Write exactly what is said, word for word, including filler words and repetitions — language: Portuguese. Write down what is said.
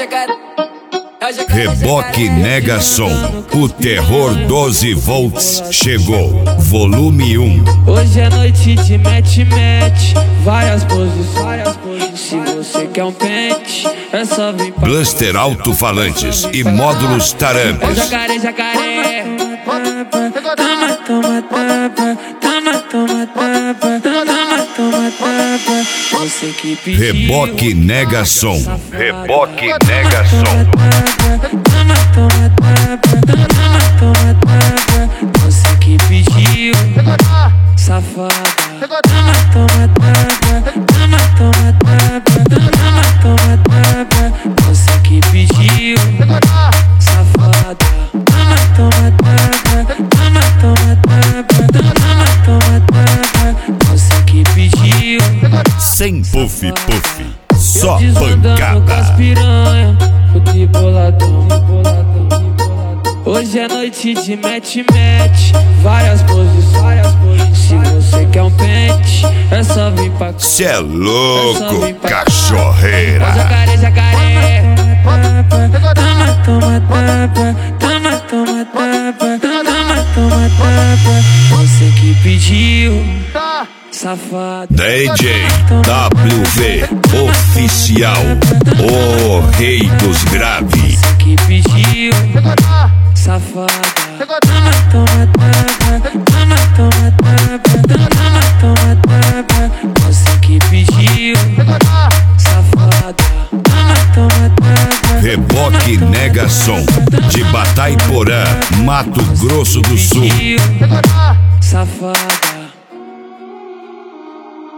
Reboque Nega Som, o terror doze volts chegou, volume um. Hoje é noite de match-match, várias poses, várias poses. Se você quer um pente, é só vir pra... Blaster alto-falantes e módulos Tarampes. Jacaré, jacaré. Toma, toma, tapa. Toma, toma, tapa. Toma, toma, tapa. Você que pediu. Reboque Nega Som. Reboque Nega Som. Toma, toma, tapa. Toma, toma, tapa. Você que pediu, safada. Toma, toma, tapa. Toma, toma, tapa. Toma, toma, tapa. Você que pediu, safada. Toma, toma, tapa. Toma, toma, tapa. Toma, toma, tapa. Você que pediu. Sem puff puff, só Desandando com as pancada. piranha, fute boladão, boladão. Hoje é noite de match-match, várias poses, várias poses. Se você quer um pente, é só vir pra cá. Cê é louco, cachorreira. Jacaré, jacaré. Toma, toma, tapa. Toma, toma, tapa. Toma, toma, tapa. Você que pediu, safada. D J W V Oficial, o rei dos graves. Você que pediu, safada. Toma, toma, tapa. Toma, toma, tapa. Toma, toma, tapa. Você que pediu, safada. Toma, toma, tapa. Reboque Nega Som, de Bataiporã, Mato Grosso do Sul. Safada.